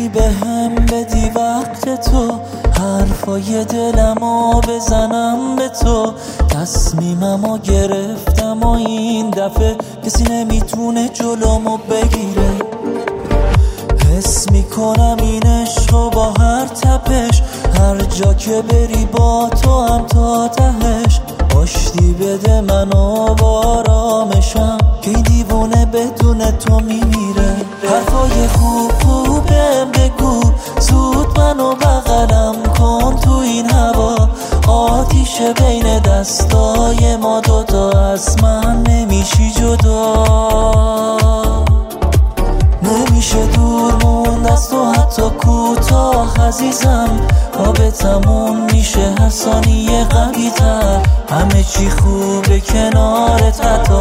به هم بدی وقت تو، حرفای دلمو بزنم به تو. تصمیممو گرفتم و این دفعه کسی نمیتونه جلومو بگیره. حس میکنم این عشقو با هر تپش، هر جا که بری با تو هم تا تهش. آشتی بده منو با آرامشم که این دیوونه بدون تو میمیره. حرفای خوب بهم بگو، زود منو بغلم کن تو این هوا. آتیش بین دستای ما دوتا، از من نمیشی جدا. نمیشه دور موند از تو حتی کوتاه عزیزم. رابطمون میشه هر ثانیه قوی تر، همه چی خوبه کنارت حتی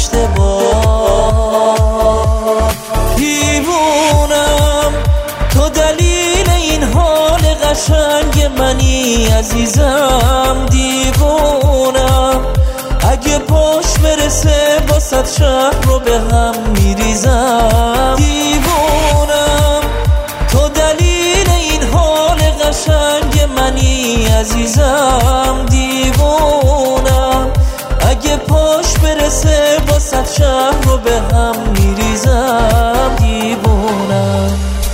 اشتباه. دیوونم تو دلیل این حال قشنگ منی عزیزم. دیوونم اگه پاش برسه واسه شهر رو به هم میریزم. دیوونم تو دلیل این حال قشنگ منی عزیزم. دیوونم اگه پاش برسه واسه شهر رو به هم میریزم. دیوونم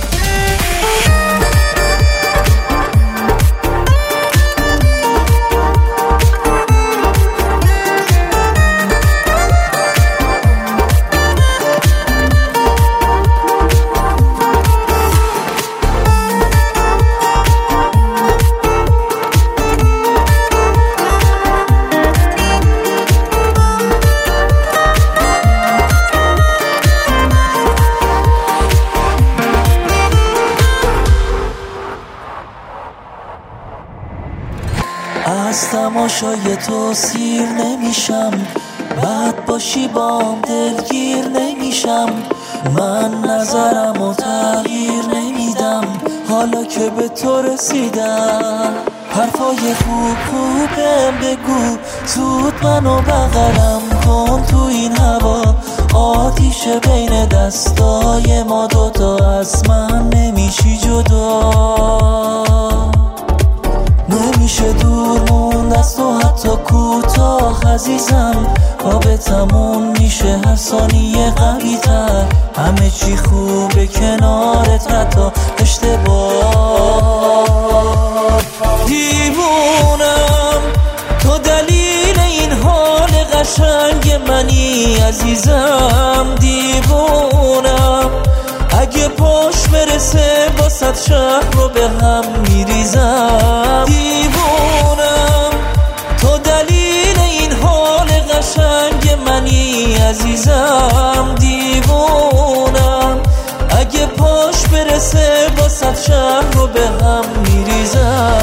از تماشای تو سیر نمیشم، بد باشی بام دلگیر نمیشم. من نظرمو تغییر نمیدم حالا که به تو رسیدم. حرفای خوب بهم بگو، زود منو بغلم کن تو این هوا. آتیش بین دستای ما دوتا، از من نمیشی جدا. نمیشه دور موند از تو حتی کوتاه عزیزم. رابطمون میشه هر ثانیه قوی تر، همه چی خوبه کنارت حتی اشتباه. دیوونم تو دلیل این حال قشنگ منی عزیزم. دیوونم اگه پاش برسه واسه شهر رو به هم میریزم. دیوونم تو دلیل این حال قشنگ منی عزیزم. دیوونم اگه پاش برسه واسه شهر رو به هم میریزم.